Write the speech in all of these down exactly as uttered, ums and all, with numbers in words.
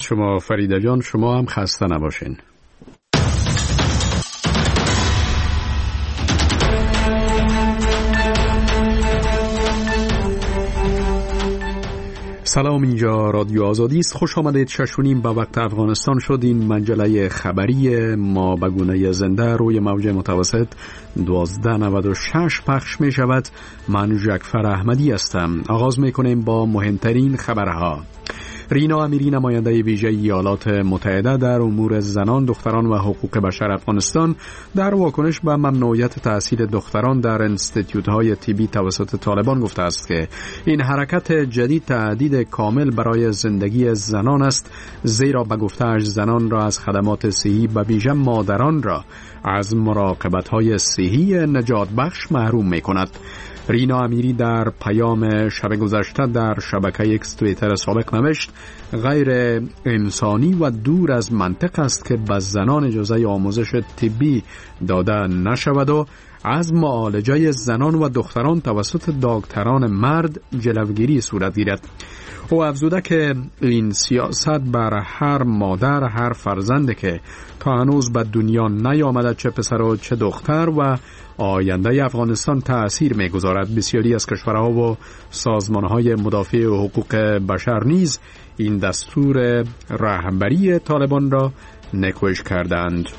شما فریده جان، شما هم خسته نباشین. سلام، اینجا رادیو آزادی است. خوش آمدید. شش و نیم به وقت افغانستان شد. این مجله خبری ما به گونه زنده روی موج متوسط دوازده نود و شش پخش می شود. من جعفر احمدی هستم. آغاز می کنیم با مهمترین خبرها. رینا امیری، نماینده ویژه ایالات متحده در امور زنان، دختران و حقوق بشر افغانستان، در واکنش به ممنوعیت تحصیل دختران در انستیتیوت‌های طبی توسط طالبان گفته است که این حرکت جدید تهدید کامل برای زندگی زنان است، زیرا به گفته‌اش زنان را از خدمات صحی و ویژه مادران را از مراقبت‌های صحی نجات بخش محروم می‌کند. رینا امیری در پیام شب گذشته در شبکه اکس توییتر سابق نوشت: غیر انسانی و دور از منطق است که به زنان اجازه آموزش طبی داده نشود و از معالجه زنان و دختران توسط دکتران مرد جلوگیری صورت گیرد. او افزوده که این سیاست بر هر مادر، هر فرزند که تا هنوز به دنیا نیامده، چه پسر و چه دختر، و آینده افغانستان تأثیر می‌گذارد. بسیاری از کشورها و سازمان‌های مدافع حقوق بشر نیز این دستور رهبری طالبان را نکوش کردند.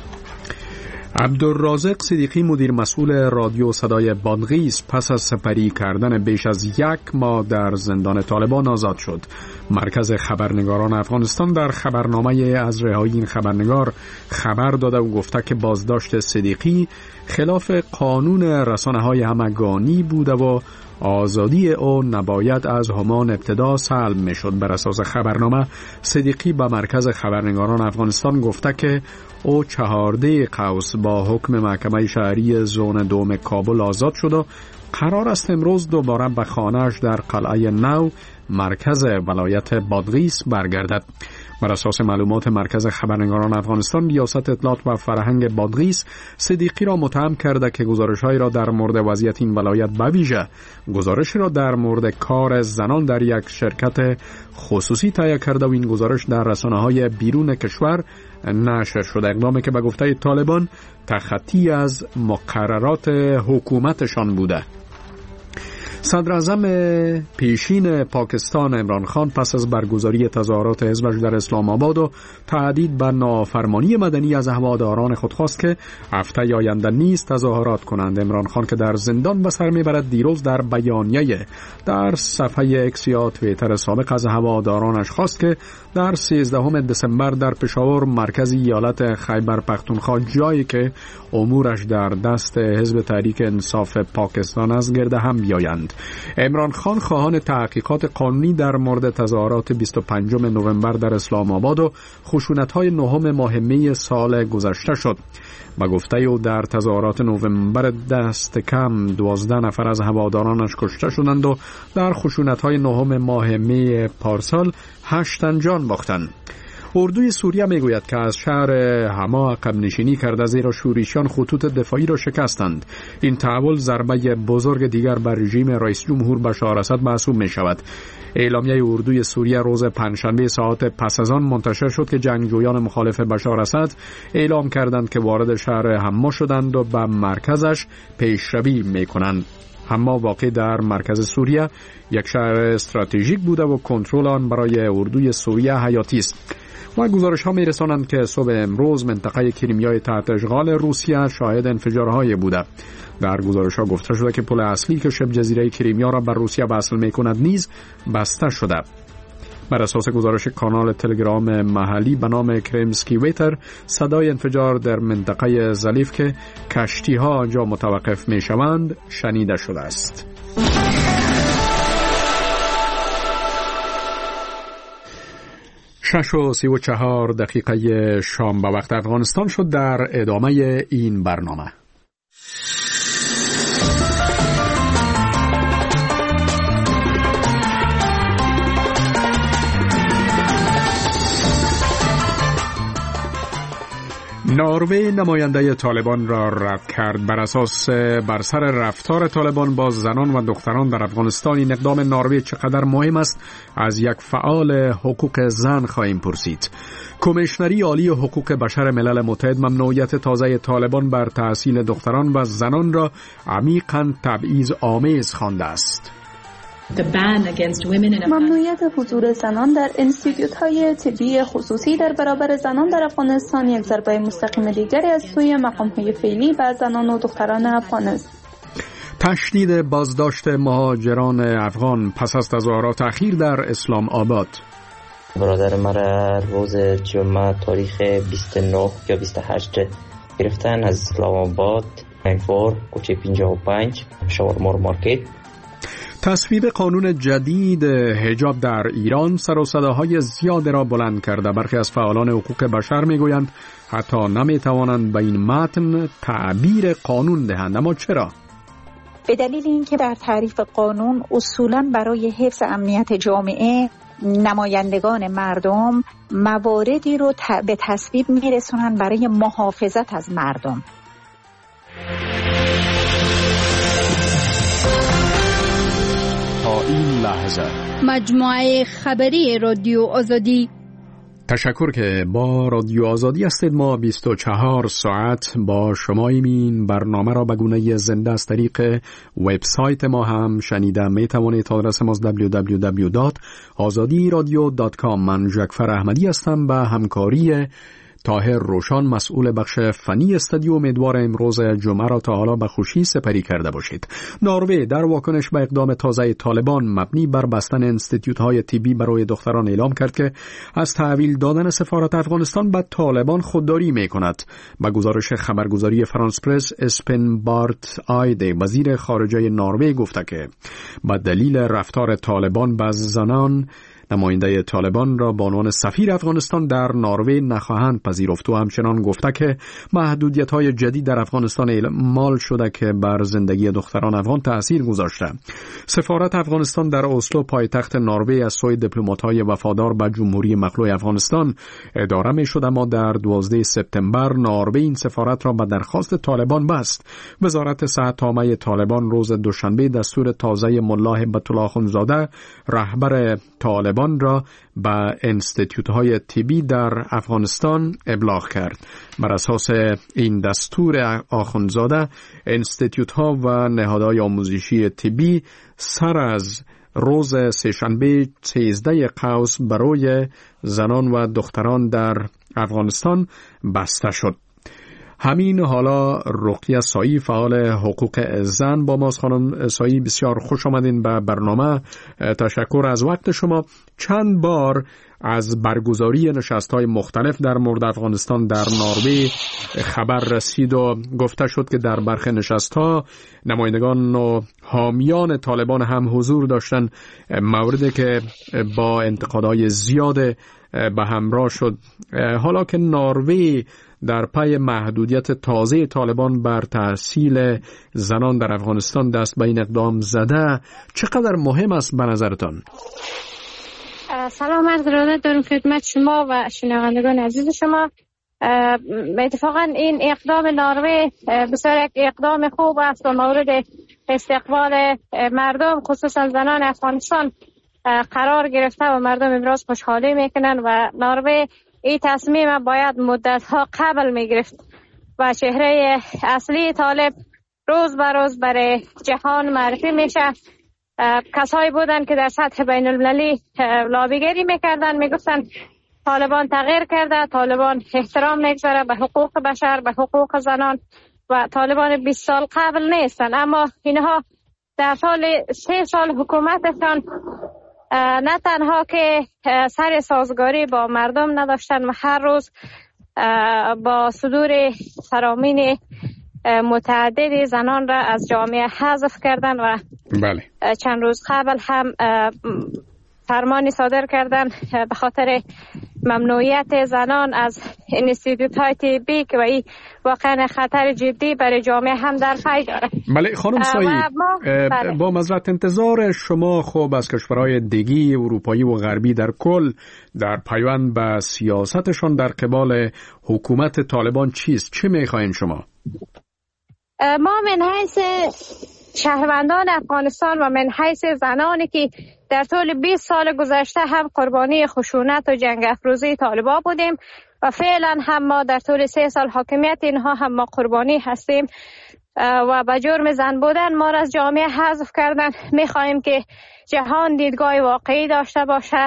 عبدالرازق صدیقی، مدیر مسئول رادیو صدای بادغیس، پس از سپری کردن بیش از یک ماه در زندان طالبان آزاد شد. مرکز خبرنگاران افغانستان در خبرنامه از رهایی این خبرنگار خبر داده و گفته که بازداشت صدیقی خلاف قانون رسانه‌های همگانی بوده و آزادی او نباید از همان ابتدا سلب می شد. بر اساس خبرنامه، صدیقی به مرکز خبرنگاران افغانستان گفته که او چهارده قوس با حکم محکمه شهری زون دوم کابل آزاد شد و قرار است امروز دوباره به خانه‌اش در قلعه نو مرکز ولایت بادغیس برگردد. بر اساس معلومات مرکز خبرنگاران افغانستان، ریاست اطلاعات و فرهنگ بادغیس صدیقی را متهم کرده که گزارش‌هایی را در مورد وضعیت این ولایت، به ویژه گزارشی را در مورد کار زنان در یک شرکت خصوصی تهیه کرده و این گزارش در رسانه‌های بیرون کشور نشر شده. اقدامی که به گفته طالبان تخطی از مقررات حکومتشان بوده. صدر اعظم پیشین پاکستان عمران خان پس از برگزاری تظاهرات حزبش در اسلام آباد و تهدید به نافرمانی مدنی از هواداران خود خواست که هفته آینده نیز تظاهرات کنند. عمران خان که در زندان به سر میبرد، دیروز در بیانیه در صفحه اکس یا توییتر سابق از هوادارانش خواست که در سیزدهم دسامبر در پشاور، مرکز ایالت خیبر پختونخوا، جایی که امورش در دست حزب تحریک انصاف پاکستان است، گرد هم بیایند. عمران خان خواهان تحقیقات قانونی در مورد تظاهرات بیست و پنجم نوامبر در اسلام آباد و خشونت‌های نهم ماه می سال گذشته شد. با گفته او در تظاهرات نوامبر دست کم دوازده نفر از هوادارانش کشته شدند و در خشونت‌های نهم ماه می پارسال هشت تن جان باختند. اردوی سوریه میگوید که از شهر حما عقب نشینی کرده، زیرا شورشیان خطوط دفاعی را شکستند. این تحول ضربه بزرگ دیگر بر رژیم رئیس جمهور بشار اسد محسوب می شود. اعلامیه اردوی سوریه روز پنجشنبه ساعت پس از آن منتشر شد که جنگجویان مخالف بشار اسد اعلام کردند که وارد شهر حما شدند و به مرکزش پیشروی می کنند. حما واقع در مرکز سوریه یک شهر استراتژیک بوده و کنترل آن برای اردوی سوریه حیاتی است. و گزارش ها می رسانند که صبح امروز منطقه کریمیای تحت اشغال روسیه شاهد انفجارهای بوده. در گزارش ها گفته شده که پل اصلی که شبه جزیره کریمیا را بر روسیه وصل می کند نیز بسته شده. بر اساس گزارش کانال تلگرام محلی به نام کریمسکی ویتر، صدای انفجار در منطقه ظلیف که کشتی ها آنجا متوقف می شوند شنیده شده است. شش و سی و چهار دقیقه شام به وقت افغانستان شد. در ادامه این برنامه نروژ نماینده طالبان را رد کرد. بر اساس بر سر رفتار طالبان با زنان و دختران در افغانستان این اقدام نروژ چقدر مهم است از یک فعال حقوق زن خواهیم پرسید. کمیشنری عالی حقوق بشر ملل متحد ممنوعیت تازه طالبان بر تحصیل دختران و زنان را عمیقاً تبعیض آمیز خوانده است. ممنوعیت حضور زنان در انستیتوت‌های طبی خصوصی در برابر زنان در افغانستان یک ضربه مستقیم دیگری از سوی مقام‌های فعلی به زنان و دختران افغان است. تشدید بازداشت مهاجران افغان پس از تظاهرات اخیر در اسلام آباد. برادر مرا روز جمعه تاریخ بیست و نه یا بیست و هشت گرفتن از اسلام آباد، انفور، کوچه پنجاه و پنج، شاورما مارکت. تصویب قانون جدید حجاب در ایران سر و صداهای زیاد را بلند کرده. برخی از فعالان حقوق بشر میگویند حتی نمیتوانند به این متن تعبیر قانون دهند. اما چرا؟ به دلیل اینکه در تعریف قانون اصولاً برای حفظ امنیت جامعه نمایندگان مردم مواردی رو ت... به تصویب میرسونن برای محافظت از مردم. تا این لحظه مجموعه خبری رادیو آزادی. تشکر که با رادیو آزادی هستید. ما بیست و چهار ساعت با شما این برنامه را به گونه زنده از طریق وبسایت ما هم شنیده می توانید. آدرس ما دبلیو دبلیو دبلیو دات آزادی رادیو دات کام. من جعفر احمدی هستم. به همکاری طاهر روشان مسئول بخش فنی استودیو. امیدوار امروز جمعه را تا حالا به خوشی سپری کرده باشید. نروژ در واکنش به اقدام تازه طالبان مبنی بر بستن انستیتوت‌های طبی برای دختران اعلام کرد که از تحویل دادن سفارت افغانستان به طالبان خودداری می‌کند. با گزارش خبرگزاری فرانس پرس، اسپن بارت آیده وزیر خارجه نروژ گفته که با دلیل رفتار طالبان با زنان نماینده طالبان را به عنوان سفیر افغانستان در نروژ نخواهند پذیرفت و همچنان گفته که محدودیت‌های جدید در افغانستان اعمال شده که بر زندگی دختران افغان تأثیر گذاشته. سفارت افغانستان در اسلو پایتخت نروژ از سوی دیپلمات‌های وفادار به جمهوری مخلوع افغانستان اداره می‌شد، اما در دوازدهم سپتامبر نروژ این سفارت را به درخواست طالبان بست. وزارت صحت عامه طالبان روز دوشنبه دستور تازه ملا هبت الله اخوندزاده رهبر طالبان را به انستیتوت‌های طبی در افغانستان ابلاغ کرد. بر اساس این دستور آخوندزاده، انستیتوت‌ها و نهادهای آموزشی طبی سر از روز سه‌شنبه سیزده قوس برای زنان و دختران در افغانستان بسته شد. همین حالا رقیه سایی فعال حقوق زن با ماست. خانم سایی بسیار خوش آمدین به برنامه. تشکر از وقت شما. چند بار از برگزاری نشست‌های مختلف در مورد افغانستان در نروژ خبر رسید و گفته شد که در برخی نشست‌ها نمایندگان و حامیان طالبان هم حضور داشتن، موردی که با انتقادهای زیاد به همراه شد. حالا که نروژ در پی محدودیت تازه طالبان بر تحصیل زنان در افغانستان دست به این اقدام زده، چقدر مهم است به نظرتان؟ سلام عرض ارادت دارم خدمت شما و شنوندگان عزیز شما. اتفاقا این اقدام نروژ بسیار یک اقدام خوب است و مورد استقبال مردم خصوصا زنان افغانستان قرار گرفته و مردم امروز خوشحالی میکنن و نروژ این تصمیم باید مدت‌ها قبل میگرفت و چهره اصلی طالب روز به روز برای جهان معرفی میشه. کسایی بودن که در سطح بین المللی لابیگری میکردن، میگفتن طالبان تغییر کرده، طالبان احترام میگذاره به حقوق بشر، به حقوق زنان و طالبان بیست سال قبل نیستن. اما اینها در سال سه سال حکومتشان نه تنها که سر سازگاری با مردم نداشتن و هر روز با صدور فرامین متعدد زنان را از جامعه حذف کردن و بله. چند روز قبل هم فرمانی صادر کردن به خاطر ممنوعیت زنان از اینستیتوت های طبی که این واقعا خطر جدی برای جامعه هم در پی داره. بله خانم سایی، بله. با معذرت انتظار شما خب از کشورهای دیگی اروپایی و غربی در کل در پیوند به سیاستشون در قبال حکومت طالبان چیست؟ چه میخواین شما؟ ما من حیث شهروندان افغانستان و من حیث زنانی که در طول بیست سال گذشته هم قربانی خشونت و جنگ افروزی طالبان بودیم و فعلا هم ما در طول سه سال حاکمیت اینها هم ما قربانی هستیم و با جرم زن بودن ما را از جامعه حذف کردن. میخواهیم که جهان دیدگاه واقعی داشته باشه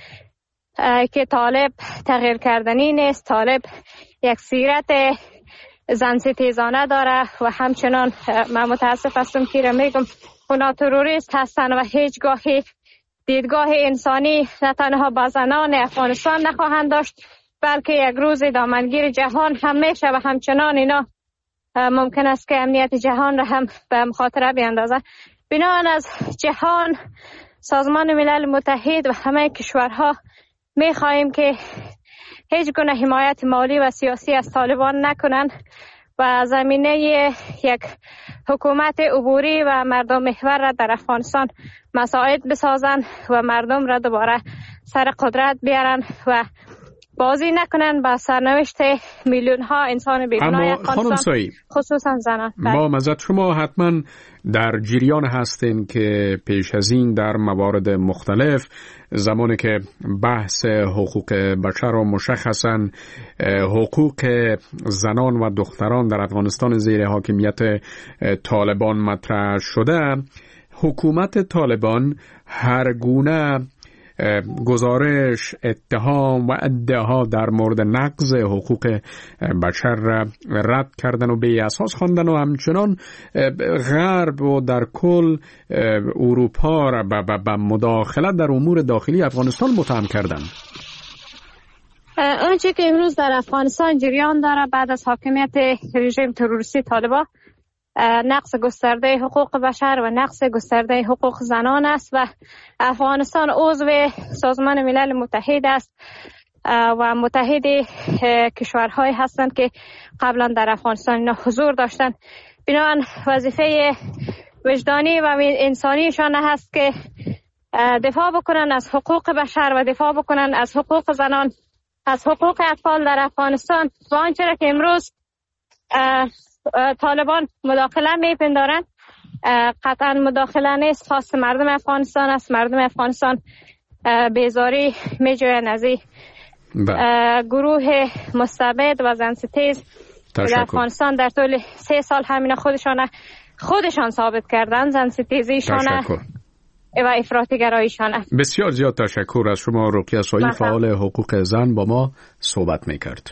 که طالب تغییر کردنی نیست، طالب یک سیرت زن ستیزانه داره و همچنان من متاسف هستم که میگم اونا تروریست هستن و هیچگاهی دیدگاه انسانی نه تنها با زنان افغانستان نخواهند داشت بلکه یک روز دامنگیر جهان هم میشه و همچنان اینا ممکن است که امنیت جهان را هم به مخاطره بیاندازه. بنابراین از جهان، سازمان ملل متحد و همه کشورها میخواهیم که هیچ گونه حمایت مالی و سیاسی از طالبان نکنند و زمینه یک حکومت عبوری و مردم محور را در افغانستان مساعد بسازند و مردم را دوباره سر قدرت بیارن و بازی نکنن با سرنوشت میلیون ها انسان بیگناه افغانستان، خصوصا زنان. ما مزد شما حتما در جریان هستین که پیش از این در موارد مختلف زمانی که بحث حقوق بشر و مشخصا حقوق زنان و دختران در افغانستان زیر حاکمیت طالبان مطرح شده، حکومت طالبان هر گونه گزارش، اتهام و ادعا در مورد نقض حقوق بشر را رد کردن و به اساس خواندن و همچنان غرب و در کل اروپا را به مداخلت در امور داخلی افغانستان متهم کردن. آنچه که امروز در افغانستان جریان داره بعد از حاکمیت رژیم تروریستی طالبان نقض گسترده حقوق بشر و نقض گسترده حقوق زنان است و افغانستان عضو سازمان ملل متحد است و متحد کشورهایی هستند که قبلا در افغانستان اینا حضور داشتند. بنابراین وظیفه وجدانی و انسانیشان هست که دفاع بکنن از حقوق بشر و دفاع بکنن از حقوق زنان، از حقوق اطفال در افغانستان و آنچه را که امروز طالبان مداخله میپندارند قطعا مداخله نیست، خاص مردم افغانستان است. مردم افغانستان بیزاری میجوین از این گروه مستبد و زنستیز در افغانستان در طول سه سال همینا خودشان خودشان ثابت کردن زنستیزیشان و افراطی گراییشان. بسیار زیاد تشکر از شما. رقیه سایی، فعال حقوق زن، با ما صحبت میکرد.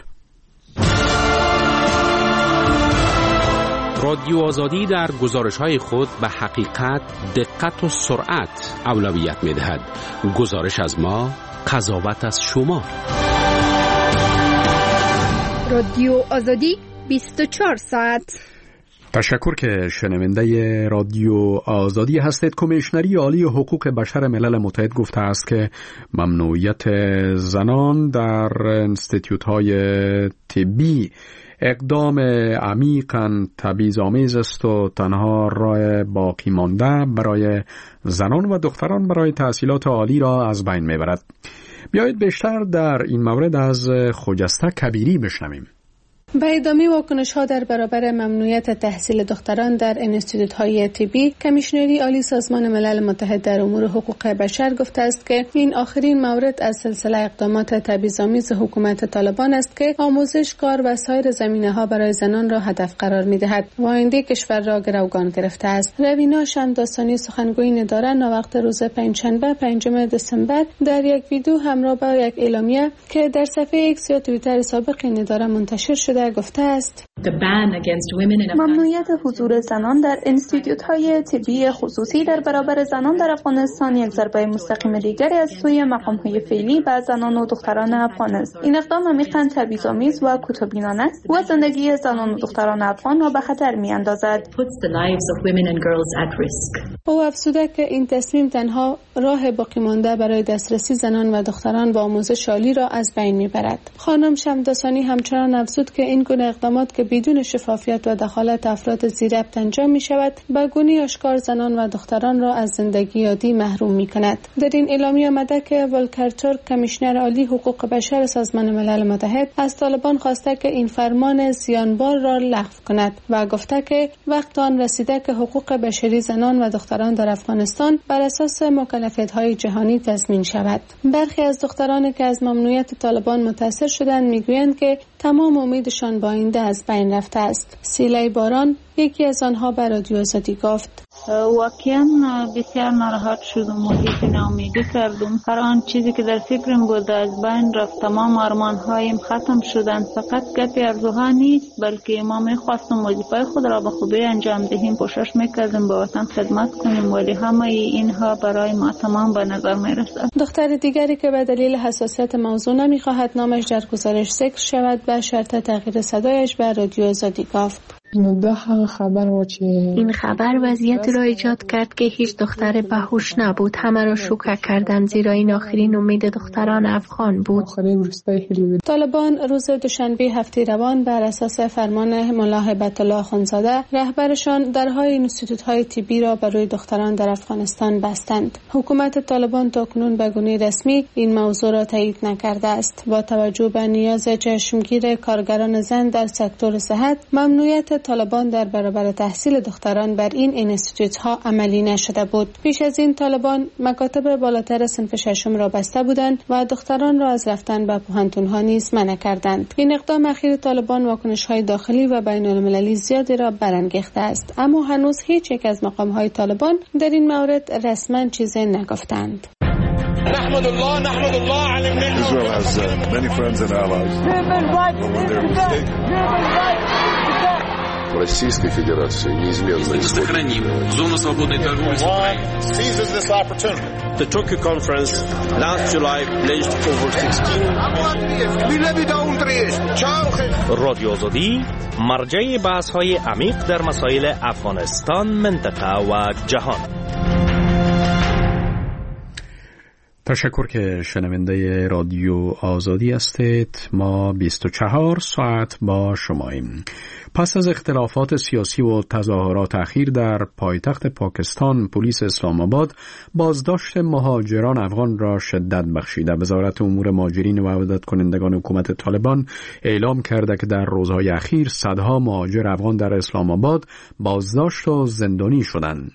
رادیو آزادی در گزارش‌های خود به حقیقت، دقت و سرعت اولویت می‌دهد. گزارش از ما، قضاوت از شما. رادیو آزادی بیست و چهار ساعت. تشکر که شنونده رادیو آزادی هستید. کمیشنری عالی حقوق بشر ملل متحد گفته است که ممنوعیت زنان در انستیتوت‌های طبی اقدام عمیقاً تبعیض‌آمیز است و تنها راه باقی مانده برای زنان و دختران برای تحصیلات عالی را از بین میبرد. بیایید بیشتر در این مورد از خجسته کبیری بشنویم. به ادامه واکنش‌ها در برابر ممنوعیت تحصیل دختران در انستیتوت‌های طبی، کمیشنری عالی سازمان ملل متحد در امور حقوق بشر گفته است که این آخرین مورد از سلسله اقدامات تبعیض‌آمیز حکومت طالبان است که آموزش، کار و سایر زمینه‌ها برای زنان را هدف قرار می‌دهد و آینده کشور را گروگان گرفته است. روینا شمداستانی، سخنگوی نداره، ناوقت روز پنجشنبه پنجم دسامبر در یک ویدیو همراه با یک اعلامیه که در صفحه ایکس یا توییتر سابق نداره منتشر شده گفته است ممنوعیت حضور زنان در انستیتوت‌های طبی خصوصی در برابر زنان در افغانستان یک ضربه مستقیم دیگری از سوی مقام‌های فعلی به زنان و دختران افغان است. این اقدام عمیقاً تبعیض‌آمیز و کوتاه‌بینانه است و زندگی زنان و دختران افغان را به خطر می‌اندازد. او افزوده که این تصمیم تنها راه باقی مانده برای دسترسی زنان و دختران به آموزش عالی را از بین میبرد. خانم شمداسانی همچنان افزود که این گونه اقدامات که بدون شفافیت و دخالت افراد زیربط انجام می شود، به گونه‌ای آشکار زنان و دختران را از زندگی عادی محروم می کند. در این اعلامیه آمده که ولکر ترک کمیشنر عالی حقوق بشر سازمان ملل متحد از طالبان خواسته که این فرمان زیانبار را لغو کند و گفته که وقت آن رسیده که حقوق بشری زنان و دختران در افغانستان بر اساس مکلفیت‌های جهانی تضمین شود. برخی از دخترانی که از ممنوعیت طالبان متاثر شدند میگویند که تمام امیدشان با آینده از بین رفته است. سیلی باران یکی از آنها به رادیو آزادی گفت: واقعا بسیار ناراحت شدم و حس ناامیدی کردم. هر آن چیزی که در فکرم بود از بین رفت. تمام آرمان‌هایم ختم شدند. فقط گپ ارزوها نیست، بلکه ما می‌خواستیم وظیفه خود را به خوبی انجام دهیم. کوشش می‌کردیم به وطن خدمت کنیم، ولی همه اینها برای ما تمام به نظر می‌رسد. دختر دیگری که به دلیل حساسیت موضوع نمی‌خواهد نامش در گزارش ذکر شود به شرط تغییر صدایش به رادیو آزادی گفت: این خبر وضعیت را ایجاد کرد که هیچ دختر بهوش نبود. همه را شوکه کردند زیرا این آخرین امید دختران افغان بود. طالبان روز دوشنبه هفته روان بر اساس فرمان ملا هیبت الله اخوندزاده رهبرشان درهای انستیتوت‌های طبی را برای دختران در افغانستان بستند. حکومت طالبان تاکنون به گونه رسمی این موضوع را تایید نکرده است. با توجه به نیاز چشمگیر کارگران زن در سکتور صحت، ممنوعیت طالبان در برابر تحصیل دختران بر این انستیتوت ها عملی نشده بود. پیش از این طالبان مکاتب بالاتر صنف ششم را بسته بودند و دختران را از رفتن به پوهنتون ها نیز منع کردند. این اقدام اخیر طالبان واکنش های داخلی و بین المللی زیادی را برانگیخته است، اما هنوز هیچ یک از مقام های طالبان در این مورد رسما چیزی نگفتند. نحمد الله نحمد الله على النعمة. Israel has uh, many friends and allies. Российской Федерации неизменно сохраним зону свободной торговли с Украиной. Seizes this opportunity. The Tokyo conference last July pledged over sixteen. رادیو آزادی مرجع بحث‌های عمیق در مسائل افغانستان، منطقه و جهان. تشکر که شنونده رادیو آزادی هستید. ما بیست و چهار ساعت با شماییم. پس از اختلافات سیاسی و تظاهرات اخیر در پایتخت پاکستان، پلیس اسلام آباد بازداشت مهاجران افغان را شدت بخشیده. وزارت امور مهاجرین و عودت کنندگان حکومت طالبان اعلام کرده که در روزهای اخیر صدها مهاجر افغان در اسلام آباد بازداشت و زندانی شدند.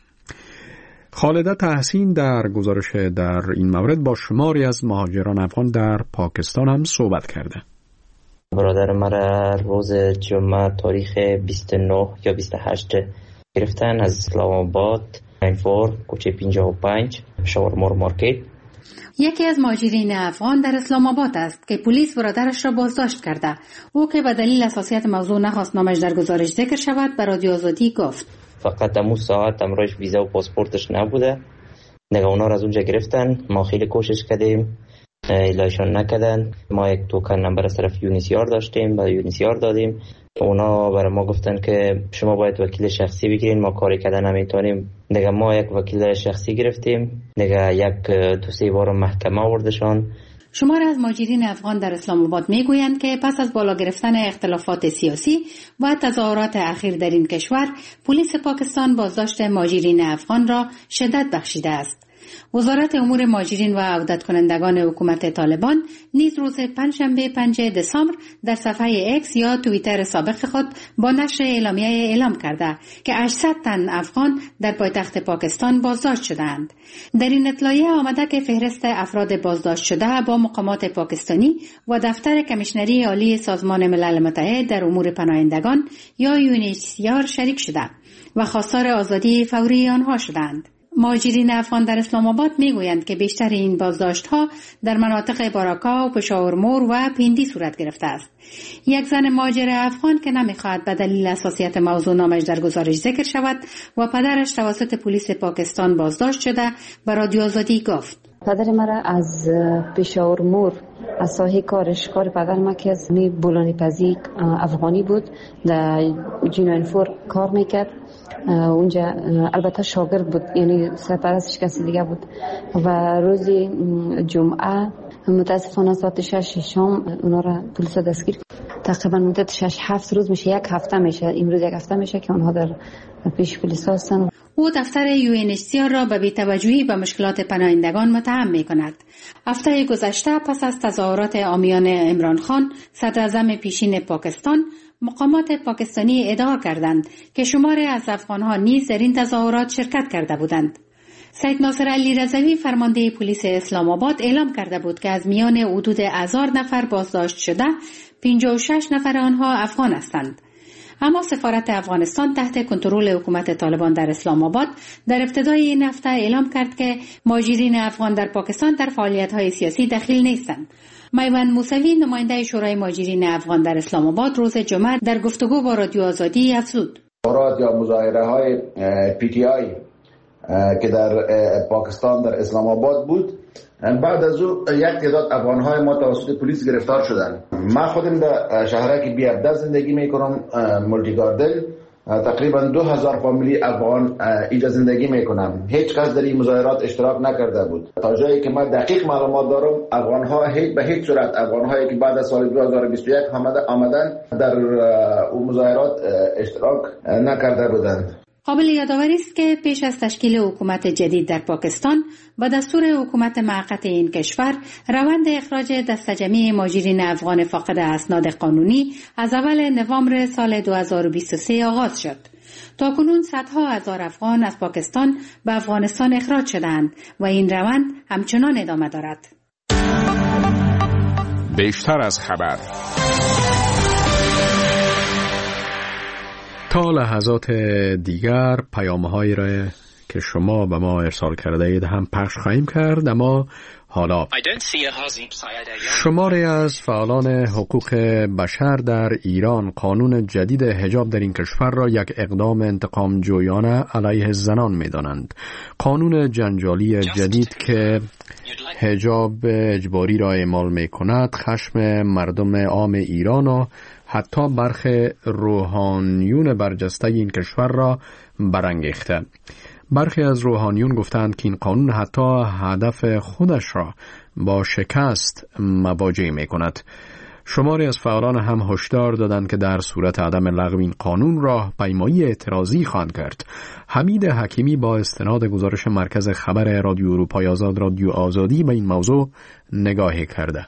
خالده تحسین در گزارش در این مورد با شماری از مهاجران افغان در پاکستان هم صحبت کرده. برادر مرا روز جمعه تاریخ بیست و نه یا بیست و هشت گرفتن از اسلام آباد، اینفور، کوچه پنجاه و پنج، شاورما مارکت. یکی از مهاجرین افغان در اسلام آباد است که پلیس برادرش را بازداشت کرده. او که به دلیل حساسیت موضوع نخواست نامش در گزارش ذکر شود به رادیو آزادی گفت: فقط امو ساعت امروز ویزا و پاسپورتش نبوده. نگه اونا را از اونجا گرفتن. ما خیلی کوشش کردیم، ایلایشان نکردن. ما یک توکن نمبر از طرف یونیسیار داشتیم، به یونیسیار دادیم. اونا برای ما گفتن که شما باید وکیل شخصی بگیرین، ما کاری کردن نمیتونیم. دیگه ما یک وکیل شخصی گرفتیم. دیگه یک دو سه بار محکمه آوردشان. شمار از مهاجرین افغان در اسلام آباد میگویند که پس از بالا گرفتن اختلافات سیاسی و تظاهرات اخیر در این کشور، پلیس پاکستان بازداشت مهاجرین افغان را شدت بخشیده است. وزارت امور مهاجرین و عودت کنندگان حکومت طالبان نیز روز پنجشنبه پنجم دسامبر در صفحه اکس یا توییتر سابق خود با نشر اعلامیه اعلام کرده که هشتصد تن افغان در پایتخت پاکستان بازداشت شدند. در این اطلاعیه آمده که فهرست افراد بازداشت شده با مقامات پاکستانی و دفتر کمیشنری عالی سازمان ملل متحد در امور پناهندگان یا یو ان اچ سی آر شریک شده و خواستار آزادی فوری آنها شدند. مهاجرین افغان در اسلام آباد میگویند که بیشتر این بازداشت‌ها در مناطق باراکا و پشاورمور و پیندی صورت گرفته است. یک زن مهاجر افغان که نمیخواهد به دلیل حساسیت موضوع نامش در گزارش ذکر شود و پدرش توسط پلیس پاکستان بازداشت شده به رادیو آزادی گفت: پدر مرا از پشاورمور از ساحه کارش کار پدر ما که از می بولانی پزی افغانی بود، در جینو انفور کار میکرد. اونجا البته شاگرد بود، یعنی سرپرستش کسی دیگه بود. و روز جمعه متاسفانه ساعت شش شام اونا را پلیس دستگیر کرد. تقریبا مدت شش هفت روز میشه، یک هفته میشه، امروز یک هفته میشه که اونها در پیش پلیس هستن. او دفتر یو ان اچ سی آر را به بی‌توجهی به مشکلات پناهندگان متهم می‌کند. هفته گذشته پس از تظاهرات عامیان عمران خان، صدر اعظم پیشین پاکستان، مقامات پاکستانی ادعا کردند که شماری از افغان‌ها نیز در این تظاهرات شرکت کرده بودند. سید ناصر علی رضوی فرمانده پلیس اسلام آباد اعلام کرده بود که از میان حدود هزار نفر بازداشت شده، پنجاه و شش نفر آنها افغان هستند. اما سفارت افغانستان تحت کنترل حکومت طالبان در اسلام آباد در ابتدای این هفته اعلام کرد که مهاجرین افغان در پاکستان در فعالیت‌های سیاسی دخیل نیستند. میوند موسوی نماینده شورای مهاجرین افغان در اسلام آباد روز جمعه در گفتگو با رادیو آزادی افزود: تظاهرات یا مظاهره‌های پی تی آی که در پاکستان در اسلام آباد بود، بعد از او یک تعداد افغان‌های ما توسط پلیس گرفتار شدند. من خودم در شهرک بی عبده زندگی میکنم، مولتی گاردن. تقریبا دو هزار فامیلی افغان اینجا زندگی میکنم. هیچ کس در این مظاهرات اشتراک نکرده بود. تا جایی که من دقیق معلومات دارم، افغان‌ها هیچ به هیچ صورت افغان‌هایی که بعد از سال دو هزار و بیست و یک آمدن در اون مظاهرات اشتراک نکرده بودند. قابل یادآوری است که پیش از تشکیل حکومت جدید در پاکستان با دستور حکومت موقت این کشور، روند اخراج دسته‌جمعی مهاجرین افغان فاقد اسناد قانونی از اول نوامبر سال دو هزار و بیست و سه آغاز شد. تاکنون صدها هزار افغان از پاکستان به افغانستان اخراج شدند و این روند همچنان ادامه دارد. بیشتر از خبر. تا لحظات دیگر پیام‌هایی را که شما به ما ارسال کرده اید هم پخش خواهیم کرد، اما حالا شماری از فعالان حقوق بشر در ایران قانون جدید حجاب در این کشور را یک اقدام انتقام جویانه علیه زنان می‌دانند. قانون جنجالی جدید که حجاب اجباری را اعمال می‌کند خشم مردم عام ایران و حتی برخی روحانیون برجسته این کشور را برانگیخته. برخی از روحانیون گفتند که این قانون حتی هدف خودش را با شکست مواجه می کند. شماری از فعالان هم هشدار دادند که در صورت عدم لغو این قانون راه پیمایی اعتراضی خواهند کرد. حمید حکیمی با استناد گزارش مرکز خبر رادیو اروپای آزاد رادیو آزادی به این موضوع نگاهی کرده.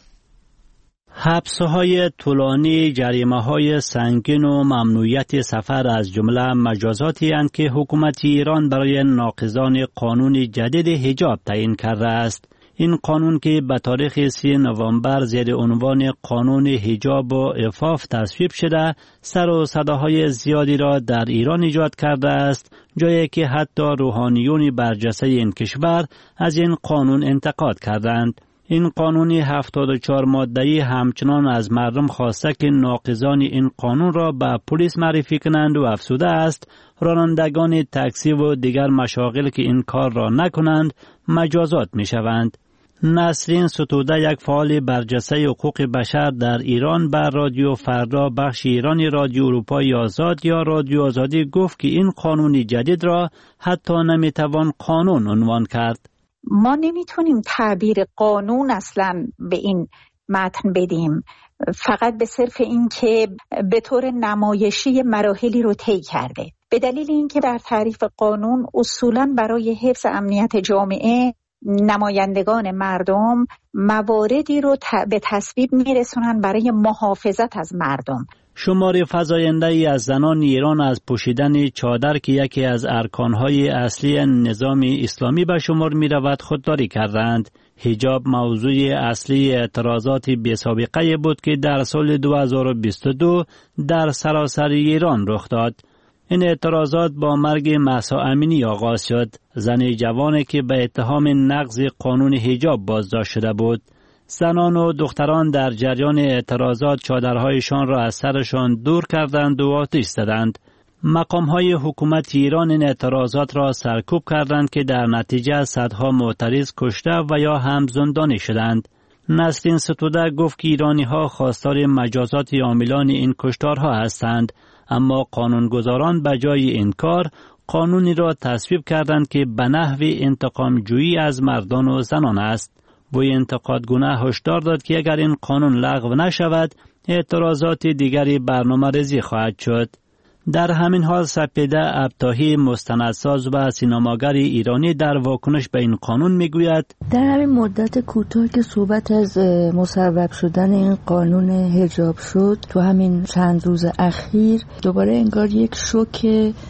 حبس‌های طولانی، جریمه‌های سنگین و ممنوعیت سفر از جمله مجازاتی اند که حکومت ایران برای ناقضان قانون جدید حجاب تعیین کرده است. این قانون که به تاریخ سی نوامبر زیر عنوان قانون حجاب و عفاف تصویب شده، سر و صداهای زیادی را در ایران ایجاد کرده است، جایی که حتی روحانیون برجسته این کشور از این قانون انتقاد کردند. این قانون هفتاد و چهار ماده‌ای همچنان از مردم خواسته که ناقضان این قانون را به پلیس معرفی کنند و افزوده است رانندگان تاکسی و دیگر مشاغل که این کار را نکنند مجازات می شوند. نسرین ستوده، یک فعال برجسته حقوق بشر در ایران، بر رادیو فردا بخش ایرانی رادیو اروپای آزاد یا رادیو آزادی گفت که این قانون جدید را حتی نمیتوان قانون عنوان کرد. ما نمیتونیم تعبیر قانون اصلا به این متن بدیم، فقط به صرف این که به طور نمایشی مراحلی رو طی کرده. به دلیل اینکه در تعریف قانون اصولاً برای حفظ امنیت جامعه نمایندگان مردم مواردی رو به تصویب میرسونن برای محافظت از مردم. شمار فزاینده ای از زنان ایران از پوشیدن چادر که یکی از ارکانهای اصلی نظام اسلامی به شمار می رود خودداری کردند. حجاب موضوع اصلی اعتراضات بی سابقه بود که در سال دو هزار و بیست و دو در سراسر ایران رخ داد. این اعتراضات با مرگ مهسا امینی آغاز شد، زن جوانی که به اتهام نقض قانون حجاب بازداشت شده بود. زنان و دختران در جریان اعتراضات چادرهایشان را از سرشان دور کردند و آتش زدند. مقامهای حکومت ایران این اعتراضات را سرکوب کردند که در نتیجه صدها معترض کشته و یا هم زندانی شدند. نسرین ستوده گفت که ایرانی ها خواستار مجازات عاملان این کشتارها هستند، اما قانونگذاران به جای این کار قانونی را تصویب کردند که به نحو انتقام جویی از مردان و زنان است. بوی انتقادگونه هشدار داد که اگر این قانون لغو نشود اعتراضات دیگری برنامه ریزی خواهد شد. در همین حال سپیده ابطاحی مستندساز و سینماگر ایرانی در واکنش به این قانون میگوید در همین مدت کوتاه که صحبت از مصوب شدن این قانون حجاب شد تو همین چند روز اخیر دوباره انگار یک شوک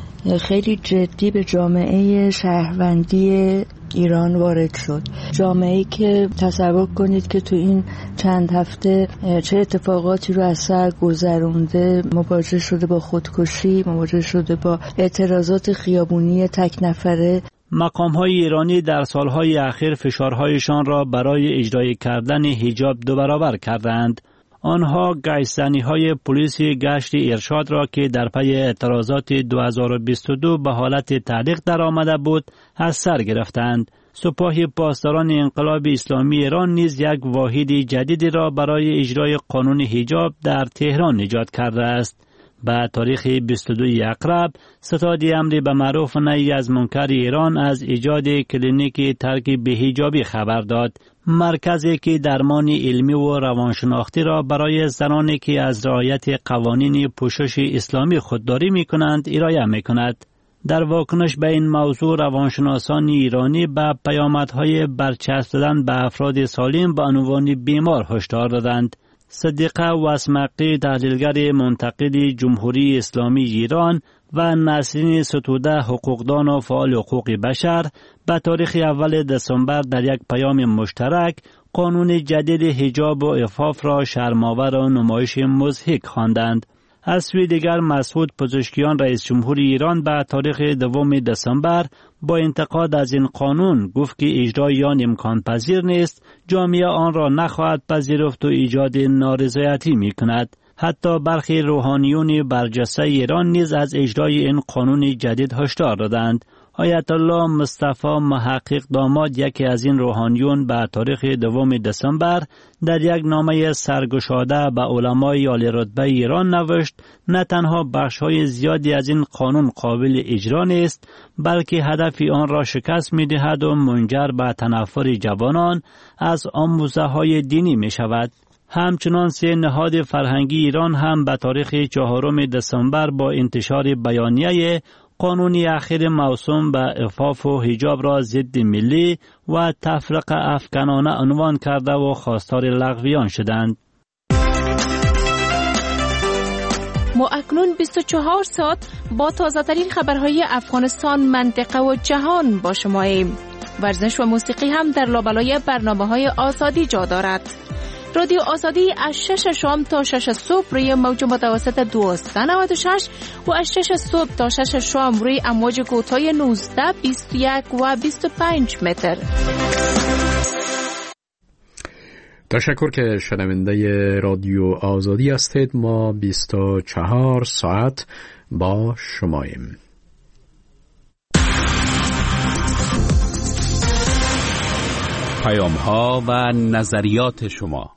خیلی جدی به جامعه شهروندی ایران وارد شد. جامعه‌ای که تصور کنید که تو این چند هفته چه اتفاقاتی رو از سر گذرونده، مواجه شده با خودکشی، مواجه شده با اعتراضات خیابونی تک نفره. مقام‌های ایرانی در سالهای اخیر فشارهایشان را برای اجرای کردن حجاب دو برابر کردند. آنها گشت‌زنی‌های پلیس گشت ارشاد را که در پی اعتراضات دو هزار و بیست و دو به حالت تعلیق در آمده بود از سر گرفتند. سپاه پاسداران انقلاب اسلامی ایران نیز یک واحد جدیدی را برای اجرای قانون حجاب در تهران ایجاد کرده است. به تاریخ بیست و دوم اکتبر ستاد امری به معروف نهی از منکر ایران از ایجاد کلینیک ترک بی‌حجابی خبر داد. مرکزی که درمان علمی و روانشناختی را برای زنانی که از رعایت قوانین پوشش اسلامی خودداری می کنند ارائه می کند. در واکنش به این موضوع روانشناسان ایرانی به پیامدهای برچسب زدن به افراد سالم به عنوان بیمار هشدار دادند. صدیقه واسمقی تحلیلگر منتقد جمهوری اسلامی ایران و نسرین ستوده حقوقدان و فعال حقوق بشر به تاریخ اول دسامبر در یک پیام مشترک قانون جدید حجاب و عفاف را شرم‌آور و نمایش مضحک خواندند. از سوی دیگر مسعود پزشکیان رئیس جمهور ایران به تاریخ دوم دسامبر با انتقاد از این قانون گفت که اجرای آن امکان پذیر نیست، جامعه آن را نخواهد پذیرفت و ایجاد نارضایتی می کند. حتی برخی روحانیون برجسته ایران نیز از اجرای این قانون جدید هشدار دادند. آیت الله مصطفی محقق داماد یکی از این روحانیون به تاریخ دوم دسامبر در یک نامه سرگشاده به علمای عالی رتبه ایران نوشت نه تنها بخش‌های زیادی از این قانون قابل اجرا نیست بلکه هدف آن را شکست می‌دهد و منجر به تنفر جوانان از آموزه‌های دینی می‌شود. همچنان سه نهاد فرهنگی ایران هم به تاریخ چهارم دسامبر با انتشار بیانیه قانونی اخیر موسوم به عفاف و حجاب را ضد ملی و تفرقه افکنانه عنوان کرده و خواستار لغوی آن شدند. ما اکنون بیست و چهار ساعت با تازه ترین خبرهای افغانستان، منطقه و جهان با شماییم. ورزش و موسیقی هم در لابلای برنامه‌های آزادی جا دارد. رادیو آزادی از شش شام تا شش صبح روی موج متوسط دویست و نود و شش و از شش صبح تا شش شام روی امواج کوتاه نوزده، بیست و یک و بیست و پنج متر. تشکر که شنونده رادیو آزادی هستید. ما بیست و چهار ساعت با شماییم. پیام ها و نظریات شما.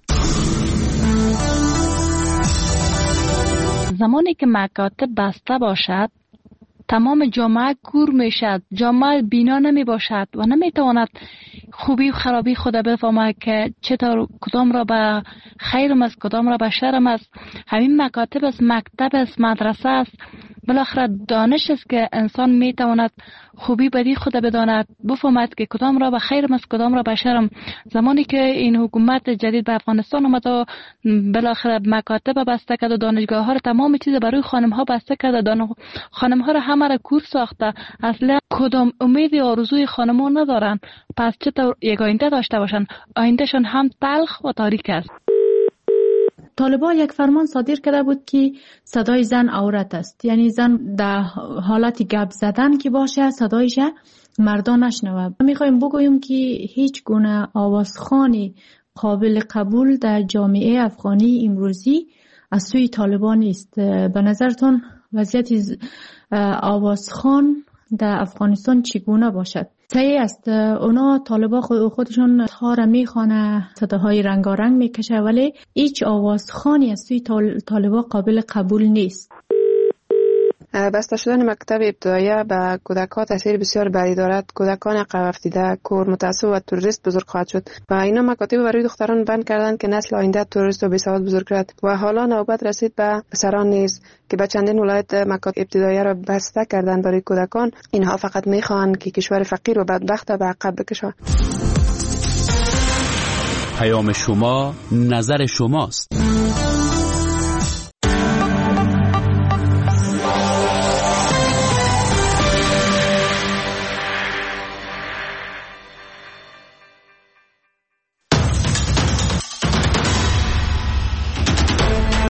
زمانی که مکاتب بسته باشد تمام جامعه کور می شد، جامعه بینا نمی باشد و نمی تواند خوبی و خرابی خود بفهمد که چطور کدام را به خیرم است کدام را به شرم است. همین مکاتب است، مکتب است، مدرسه است، بالاخره دانش است که انسان می تواند خوبی بدی خود بداند، بفهمد که کدام را به خیرم است کدام را به شرم. زمانی که این حکومت جدید به افغانستان آمد و بالاخره مکاتب بسته کرد و دانشگاه ها را تمام چیز برای خانم ها بسته کرد، خانم ها را همه را کور ساخته، اصلا کدام امید آرزوی خانم ها ندارن، پس چطور یک آینده داشته باشن؟ آیندهشان هم تلخ و تاریک است. طالبان یک فرمان صادر کرده بود که صدای زن عورت است، یعنی زن در حالت گپ زدن که باشه صدایش مردان نشنوه. میخوایم بگوییم که هیچ گونه آوازخوانی قابل قبول در جامعه افغانی امروزی از سوی طالبان نیست. به نظرتون وضعیت آوازخوان در افغانستان چگونه باشد؟ صحیح است، اونا طالبا خودشون ها را میخوانه، صداهای رنگارنگ میکشه، ولی هیچ آوازخوانی از سوی طالبا قابل قبول نیست. بسته شدن مکتب ابتدایی به کودکان تاثیر بسیار بدی دارد. کودکان عقب افتاده، کور، متعصب و تروریست بزرگ خواهد شد و اینا مکاتب برای دختران بند کردند که نسل آینده تروریست و بی‌سواد بزرگ کرد و حالا نوبت رسید به پسران نیز که به چندین ولایت مکاتب ابتدایی را بسته کردند برای کودکان. اینها فقط میخواهند که کشور فقیر و بدبخت به عقب بکشند. پیام شما، نظر شماست.